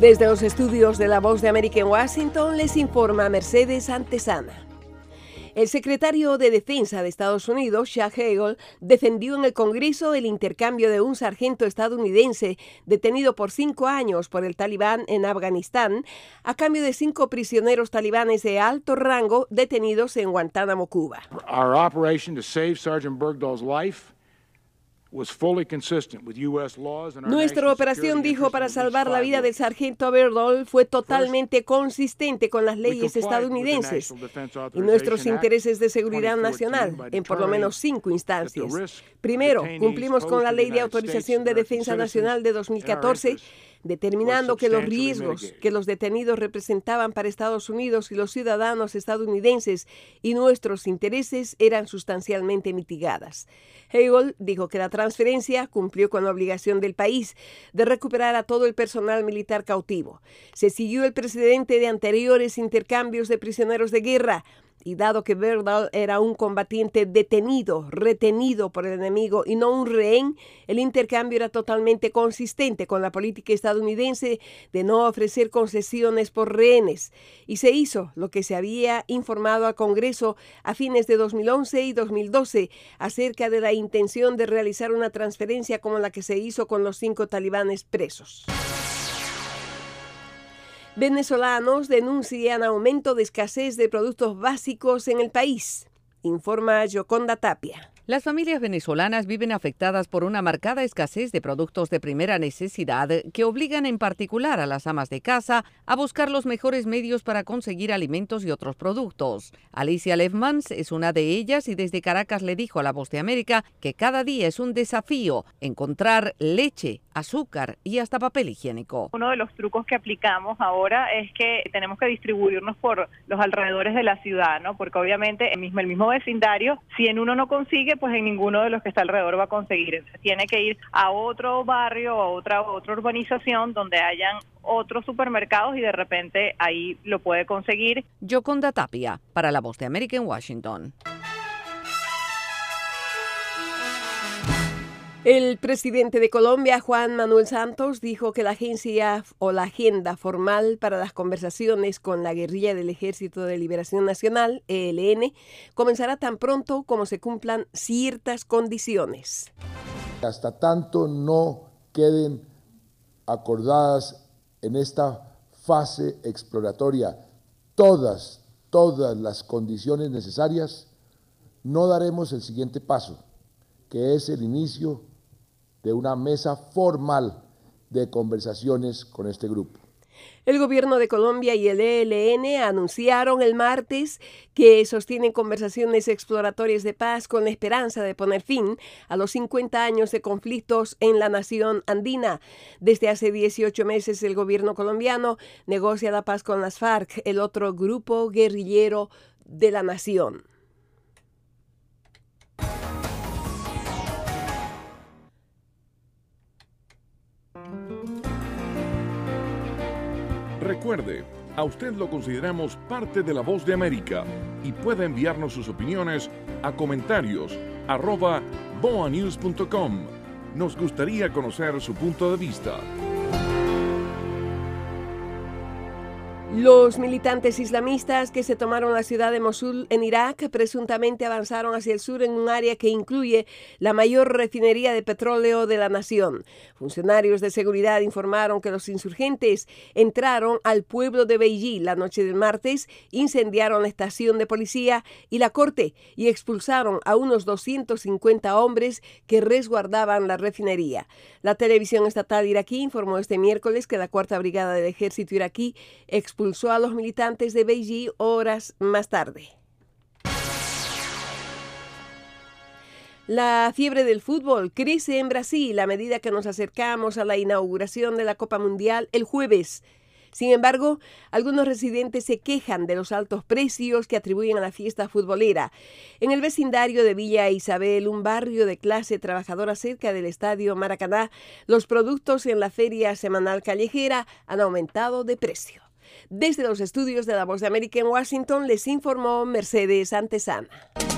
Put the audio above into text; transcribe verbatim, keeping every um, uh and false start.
Desde los estudios de La Voz de América en Washington les informa Mercedes Antesana. El secretario de Defensa de Estados Unidos, Chuck Hagel, defendió en el Congreso el intercambio de un sargento estadounidense detenido por cinco años por el Talibán en Afganistán a cambio de cinco prisioneros talibanes de alto rango detenidos en Guantánamo, Cuba. Our operation to save Sergeant Bergdahl's life was fully consistent with U S laws and our Nuestra national operación, security dijo, para interests in at least salvar la five vida del ways. sargento Bergdahl fue totalmente consistente con las We leyes complied with the estadounidenses National Defense y nuestros Authorization Act intereses de seguridad twenty nacional fourteen by en por lo menos cinco determining instancias. that the risk Primero, detainees cumplimos con posed la in the Ley de United Autorización States de and American Defensa citizens Nacional de dos mil in our catorce, interests determinando were que los substantially riesgos mitigated. que los detenidos representaban para Estados Unidos y los ciudadanos estadounidenses y nuestros intereses eran sustancialmente mitigadas. Hagel dijo que la transferencia cumplió con la obligación del país de recuperar a todo el personal militar cautivo. Se siguió el precedente de anteriores intercambios de prisioneros de guerra, y dado que Bergdahl era un combatiente detenido, retenido por el enemigo y no un rehén, el intercambio era totalmente consistente con la política estadounidense de no ofrecer concesiones por rehenes. Y se hizo lo que se había informado al Congreso a fines de dos mil once y dos mil doce acerca de la intención de realizar una transferencia como la que se hizo con los cinco talibanes presos. Venezolanos denuncian aumento de escasez de productos básicos en el país, informa Yoconda Tapia. Las familias venezolanas viven afectadas por una marcada escasez de productos de primera necesidad que obligan en particular a las amas de casa a buscar los mejores medios para conseguir alimentos y otros productos. Alicia Lefmans es una de ellas y desde Caracas le dijo a La Voz de América que cada día es un desafío encontrar leche, azúcar y hasta papel higiénico. Uno de los trucos que aplicamos ahora es que tenemos que distribuirnos por los alrededores de la ciudad, ¿no? Porque obviamente el mismo, el mismo vecindario, si en uno no consigue, pues en ninguno de los que está alrededor va a conseguir. Entonces tiene que ir a otro barrio o a otra, otra urbanización donde hayan otros supermercados y de repente ahí lo puede conseguir. Yoconda Tapia, para La Voz de América en Washington. El presidente de Colombia, Juan Manuel Santos, dijo que la agencia o la agenda formal para las conversaciones con la guerrilla del Ejército de Liberación Nacional, E L N, comenzará tan pronto como se cumplan ciertas condiciones. Hasta tanto no queden acordadas en esta fase exploratoria todas, todas las condiciones necesarias, no daremos el siguiente paso, que es el inicio de una mesa formal de conversaciones con este grupo. El gobierno de Colombia y el E L N anunciaron el martes que sostienen conversaciones exploratorias de paz con la esperanza de poner fin a los cincuenta años de conflictos en la nación andina. Desde hace dieciocho meses el gobierno colombiano negocia la paz con las FARC, el otro grupo guerrillero de la nación. Recuerde, a usted lo consideramos parte de La Voz de América y puede enviarnos sus opiniones a comentarios arroba boanews punto com. Nos gustaría conocer su punto de vista. Los militantes islamistas que se tomaron la ciudad de Mosul en Irak presuntamente avanzaron hacia el sur en un área que incluye la mayor refinería de petróleo de la nación. Funcionarios de seguridad informaron que los insurgentes entraron al pueblo de Beiji la noche del martes, incendiaron la estación de policía y la corte y expulsaron a unos doscientos cincuenta hombres que resguardaban la refinería. La televisión estatal iraquí informó este miércoles que la Cuarta Brigada del Ejército iraquí expulsó expulsó a los militantes de Beiji horas más tarde. La fiebre del fútbol crece en Brasil a medida que nos acercamos a la inauguración de la Copa Mundial el jueves. Sin embargo, algunos residentes se quejan de los altos precios que atribuyen a la fiesta futbolera. En el vecindario de Villa Isabel, un barrio de clase trabajadora cerca del estadio Maracaná, los productos en la feria semanal callejera han aumentado de precio. Desde los estudios de La Voz de América en Washington les informó Mercedes Antesana.